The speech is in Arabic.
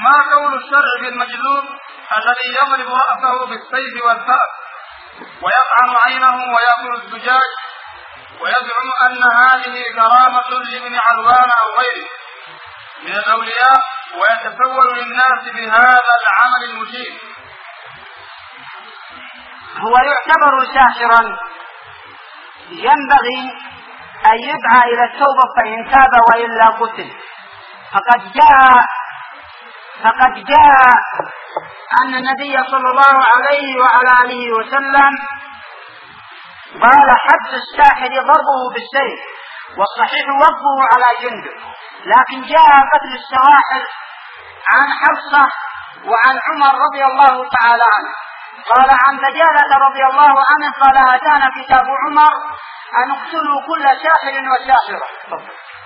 ما قول الشرع في المجذوب الذي يضرب رأسه بالسيف والفأس ويطعن عينه ويأكل الزجاج ويزعم أن هذه كرامة لابن علوان أو غيره من الأولياء ويتسول للناس بهذا العمل المشين؟ هو يعتبر ساحرا، ينبغي أن يدعى إلى التوبة فإن تاب وإلا قتل. فقد جاء أن النبي صلى الله عليه وعلى آله وسلم قال حد الساحر ضربه بالسيف، والصحيح وقفه على جنده. لكن جاء قتل السواحر عن حفصة وعن عمر رضي الله تعالى عنه. قال عن دجالة رضي الله عنه قال: أتانا كتاب عمر أن اقتلوا كل ساحر وساحرة.